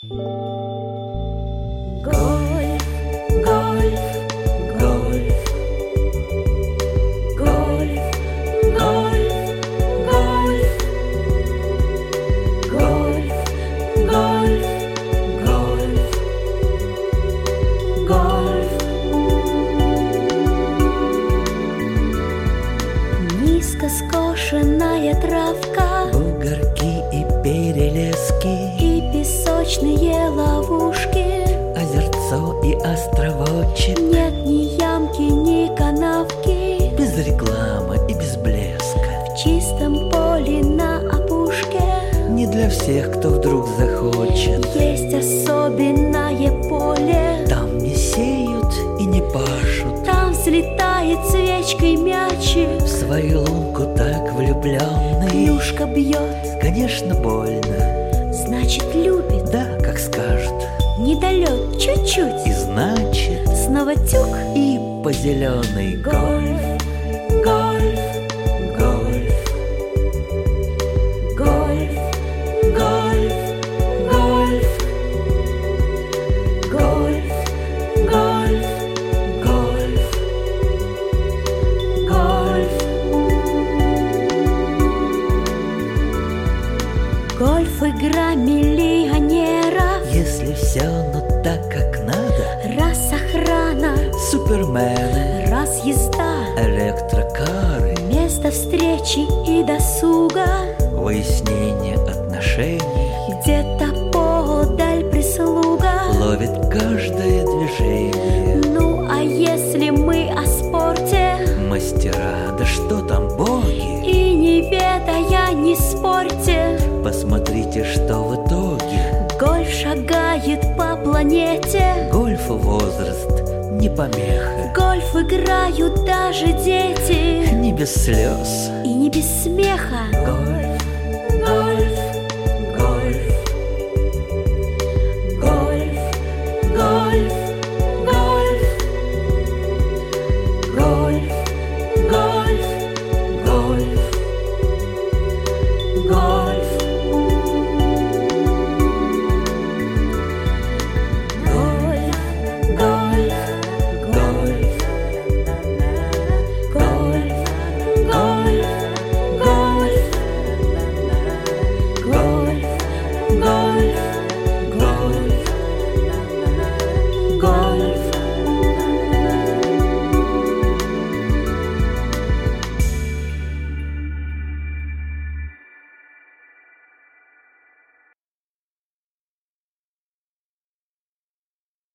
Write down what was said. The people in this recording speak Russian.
Гольф, гольф, гольф, гольф, гольф, гольф, гольф, гольф, гольф, гольф. Низко скошенная травка, бугорки и перелески, и песочные ловушки, озерцо и островочек. нет ни ямки, ни канавки, Без рекламы и без блеска. в чистом поле на опушке Не для всех, кто вдруг захочет. есть особенное поле. Там не сеют и не пашут. Там взлетает свечкой мячик, В свою лунку так влюбленный. клюшка бьет, Конечно, больно. значит любит. Да, как скажет. Недалек И чуть-чуть, значит, снова тюк. и по зеленой Гольф, гольф, гольф, гольф, гольф, гольф, гольф, гольф, гольф, гольф. Гольф — игра миллионеров, Если все, ну так, как надо. раз охрана, Супермены, раз езда, электрокары, место встречи и досуга, выяснение отношений. где-то подаль прислуга. Ловит каждое движение. Ну а если мы о спорте, Мастера, да что там боги. и не ведая, не спорьте, Посмотрите, что в итоге. гольф шагает по планете, Гольфу возраст не помеха. в гольф играют даже дети, Не без слез. и не без смеха. Гольф, гольф, гольф, гольф, гольф, гольф, гольф, гольф, гольф, гольф. Гольф, гольф, гольф, гольф, гольф,